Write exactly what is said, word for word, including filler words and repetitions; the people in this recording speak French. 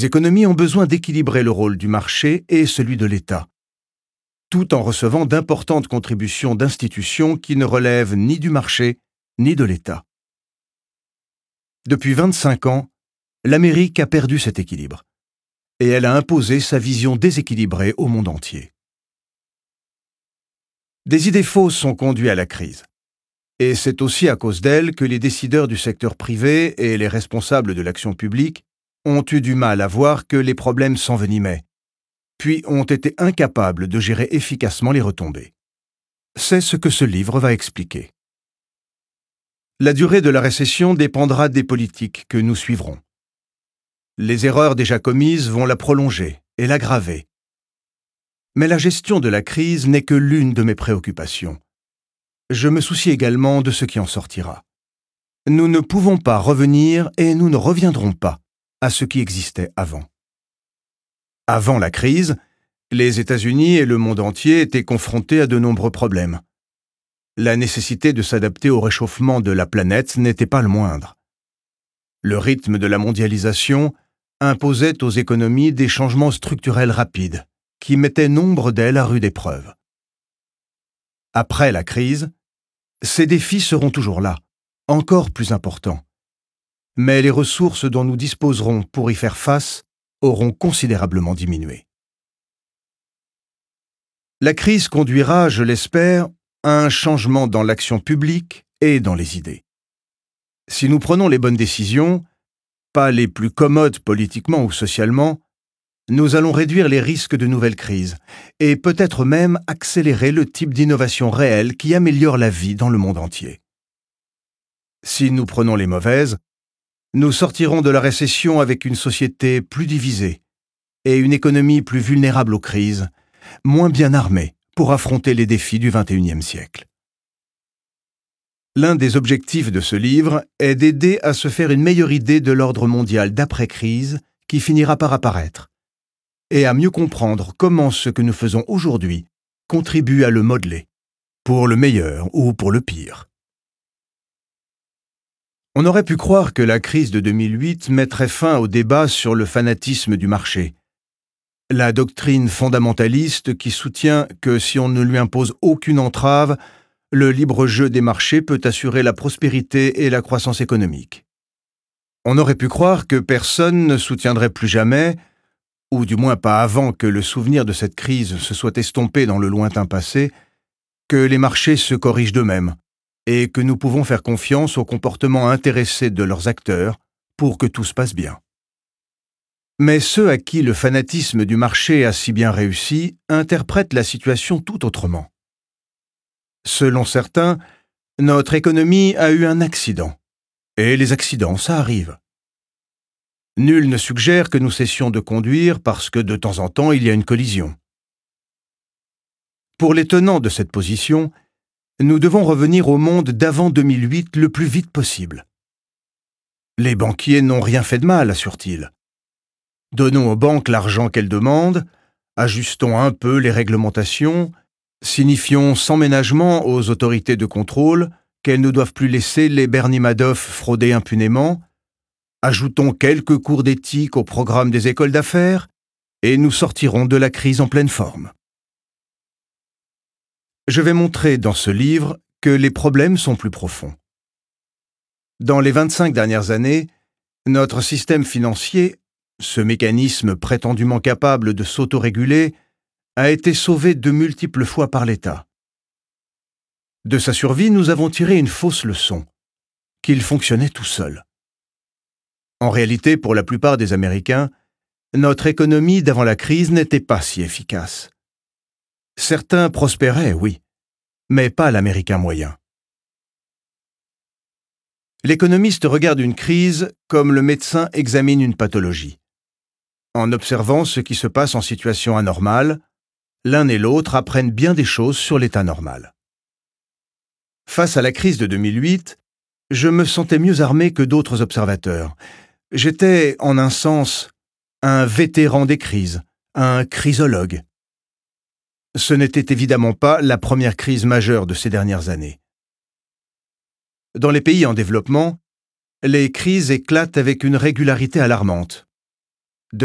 Les économies ont besoin d'équilibrer le rôle du marché et celui de l'État, tout en recevant d'importantes contributions d'institutions qui ne relèvent ni du marché ni de l'État. Depuis vingt-cinq ans, l'Amérique a perdu cet équilibre, et elle a imposé sa vision déséquilibrée au monde entier. Des idées fausses ont conduit à la crise, et c'est aussi à cause d'elles que les décideurs du secteur privé et les responsables de l'action publique ont eu du mal à voir que les problèmes s'envenimaient, puis ont été incapables de gérer efficacement les retombées. C'est ce que ce livre va expliquer. La durée de la récession dépendra des politiques que nous suivrons. Les erreurs déjà commises vont la prolonger et l'aggraver. Mais la gestion de la crise n'est que l'une de mes préoccupations. Je me soucie également de ce qui en sortira. Nous ne pouvons pas revenir et nous ne reviendrons pas à ce qui existait avant. Avant la crise, les États-Unis et le monde entier étaient confrontés à de nombreux problèmes. La nécessité de s'adapter au réchauffement de la planète n'était pas le moindre. Le rythme de la mondialisation imposait aux économies des changements structurels rapides, qui mettaient nombre d'elles à rude épreuve. Après la crise, ces défis seront toujours là, encore plus importants. Mais les ressources dont nous disposerons pour y faire face auront considérablement diminué. La crise conduira, je l'espère, à un changement dans l'action publique et dans les idées. Si nous prenons les bonnes décisions, pas les plus commodes politiquement ou socialement, nous allons réduire les risques de nouvelles crises et peut-être même accélérer le type d'innovation réelle qui améliore la vie dans le monde entier. Si nous prenons les mauvaises, nous sortirons de la récession avec une société plus divisée et une économie plus vulnérable aux crises, moins bien armée pour affronter les défis du vingt et unième siècle. L'un des objectifs de ce livre est d'aider à se faire une meilleure idée de l'ordre mondial d'après-crise qui finira par apparaître, et à mieux comprendre comment ce que nous faisons aujourd'hui contribue à le modeler, pour le meilleur ou pour le pire. On aurait pu croire que la crise de deux mille huit mettrait fin au débat sur le fanatisme du marché, la doctrine fondamentaliste qui soutient que si on ne lui impose aucune entrave, le libre jeu des marchés peut assurer la prospérité et la croissance économique. On aurait pu croire que personne ne soutiendrait plus jamais, ou du moins pas avant que le souvenir de cette crise se soit estompé dans le lointain passé, que les marchés se corrigent d'eux-mêmes, et que nous pouvons faire confiance au comportement intéressé de leurs acteurs pour que tout se passe bien. Mais ceux à qui le fanatisme du marché a si bien réussi interprètent la situation tout autrement. Selon certains, notre économie a eu un accident. Et les accidents, ça arrive. Nul ne suggère que nous cessions de conduire parce que de temps en temps il y a une collision. Pour les tenants de cette position, nous devons revenir au monde d'avant deux mille huit le plus vite possible. Les banquiers n'ont rien fait de mal, assurent-ils. Donnons aux banques l'argent qu'elles demandent, ajustons un peu les réglementations, signifions sans ménagement aux autorités de contrôle qu'elles ne doivent plus laisser les Bernie Madoff frauder impunément, ajoutons quelques cours d'éthique au programme des écoles d'affaires, et nous sortirons de la crise en pleine forme. Je vais montrer dans ce livre que les problèmes sont plus profonds. Dans les vingt-cinq dernières années, notre système financier, ce mécanisme prétendument capable de s'autoréguler, a été sauvé de multiples fois par l'État. De sa survie, nous avons tiré une fausse leçon, qu'il fonctionnait tout seul. En réalité, pour la plupart des Américains, notre économie d'avant la crise n'était pas si efficace. Certains prospéraient, oui, mais pas l'Américain moyen. L'économiste regarde une crise comme le médecin examine une pathologie. En observant ce qui se passe en situation anormale, l'un et l'autre apprennent bien des choses sur l'état normal. Face à la crise de deux mille huit, je me sentais mieux armé que d'autres observateurs. J'étais, en un sens, un vétéran des crises, un crisologue. Ce n'était évidemment pas la première crise majeure de ces dernières années. Dans les pays en développement, les crises éclatent avec une régularité alarmante,